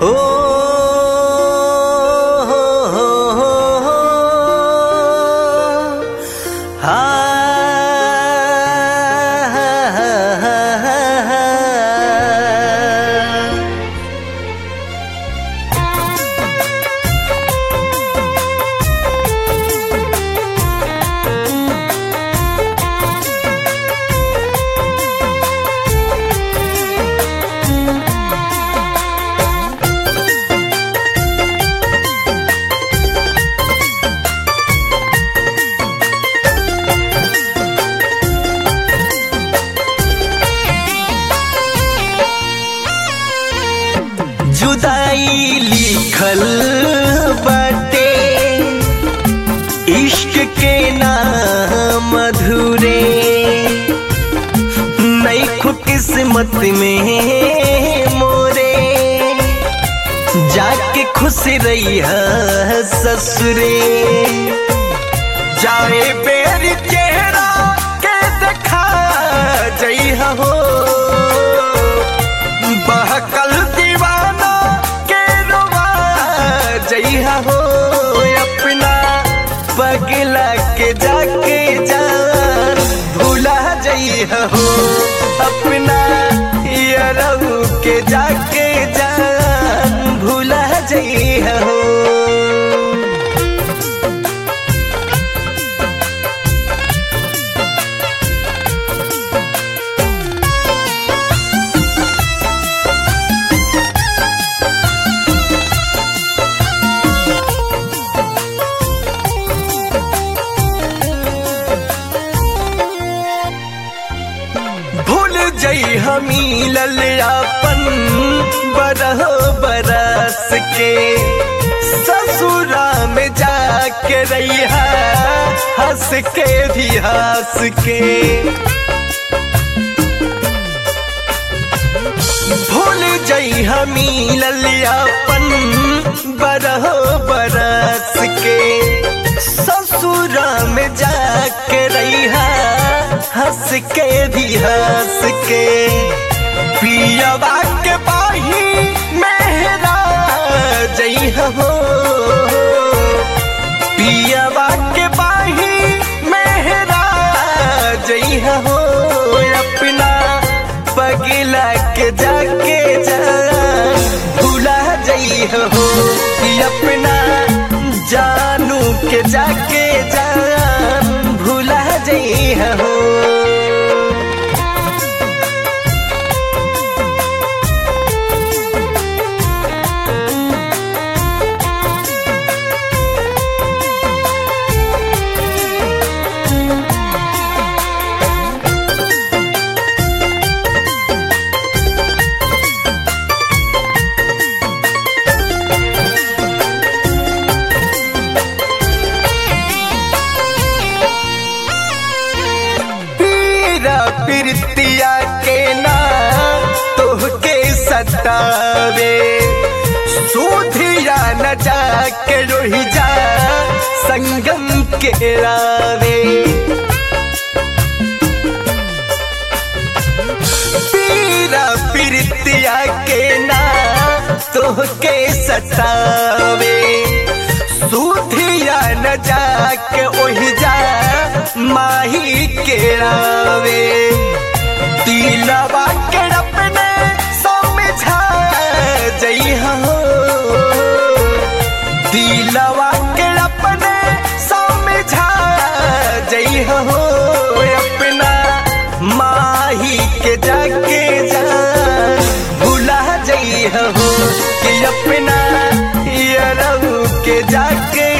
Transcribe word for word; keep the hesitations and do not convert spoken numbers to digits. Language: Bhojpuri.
ओ हो हो हो हो हा जुदाई लिखल बाटे इश्क के नाम अधूरे नईखो किस्मत में मोरे जाके खुश रही है ससुरे जाए बेर चेहरा के देखा जइहा हो बहकल दीवाना के रोवा जइहा हो अपना पगला के जाके जान भूला जइहा हो अपना यारऊ के जाके जान भूला जइहा हो। जई हमी ललियापन बरह बरस के ससुरा में जाके रहिया हंस के भी हंस के भूल जई हमी ललियापन बरह बरस के ससुरा में जाके रहिया हंस के भी हंस के पियवा के बाही मेहरा जइहा हो पियवा के बाही मेहरा जइहा हो अपना पगला के जाके जान भूला जइहा हो अपना जानू के जाके जान भूला जइहा हो। प्रीतिया के ना तोहके सतावे सूधिया न जाके रोही जा संगम के रावे पीरा प्रीतिया के ना तोहके सतावे सूधिया न जाके ओही जा माही के रावे दिलवा के अपने समझा जइहा हो दिलवा के अपने समझा जइहा हो अपना माही के जाके जान भूला जइहा हो कि अपना यारऊ के जाके